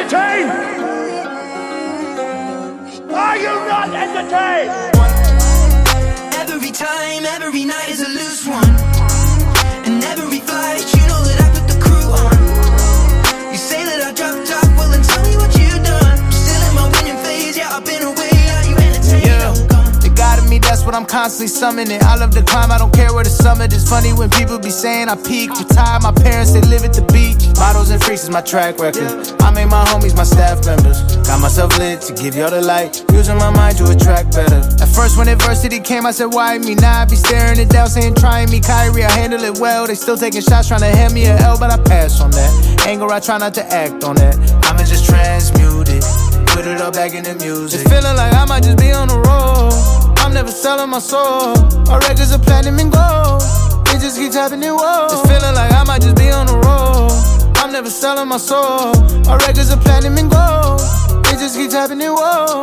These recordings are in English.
entertained? Are you not entertained? Every time, every night is a loose one. And every flight, you know that I put the crew on. You say that I dropped off, well then tell me what you done. I'm still in my winning phase, yeah, I've been away. Are you entertained? The God of me, that's what I'm constantly summoning. I love the climb, I don't care where the summit is. Funny when people be saying I peak. Retired, my parents, they live at the beach. Models and freaks is my track record. I made my homies my staff members. Got myself lit to give y'all the light. Using my mind to attract better. At first when adversity came, I said why me? Now I be staring it down, saying try me. Kyrie, I handle it well. They still taking shots, trying to hand me an L, but I pass on that. Anger, I try not to act on that. I'ma just transmute it, put it all back in the music. It's feeling like I might just be on the road. I'm never selling my soul. My records are platinum and gold. It just keeps happening, whoa. It's feeling like I might just be on the road. I'm never selling my soul. My records are platinum and gold. It just keeps happening, whoa.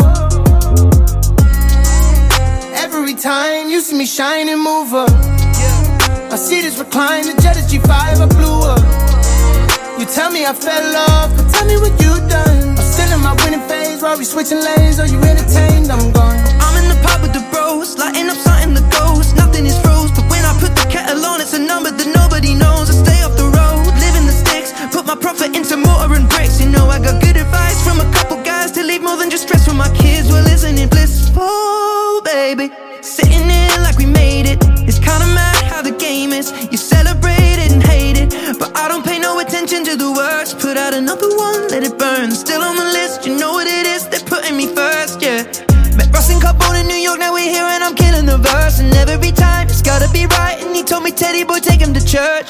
Every time you see me shine and move up, I see this recline, the Jetta G5, I blew up. You tell me I fell off, but tell me what you done. I'm still in my winning phase, Rory switching lanes. Are you entertained? I'm gone. I'm in the pub with the bros, lighting up something that goes. Nothing is froze, but when I put the kettle on, it's a number that nobody knows. I stay off the road, living the sticks, put my profit into mortar and bricks. You know I got good advice from a couple guys to leave more than just stress for my kids. Well, isn't it blissful, baby? Sitting here like we made it. It's kinda mad how the game is. You celebrate it and hate it, but I don't pay no attention to the words. Put out another one, let it burn. Still on the list, you know what it is. They're putting me first, yeah. Met Russ and Carbone in New York, now we're here and I'm killing the verse. And every time it's gotta be right. And he told me, Teddy boy, take him to church.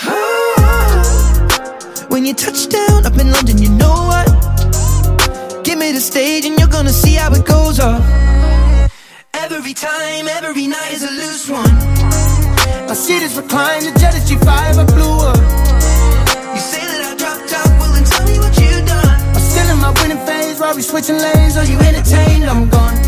When you touch down up in London, you know what? Give me the stage and you're gonna see how it goes off. Every time, every night is a loose one. I see this recline, the Jetta G5, I blew up. You say that I dropped out, well then tell me what you done. I'm still in my winning phase, Rory switching lanes. Are you entertained? I'm gone.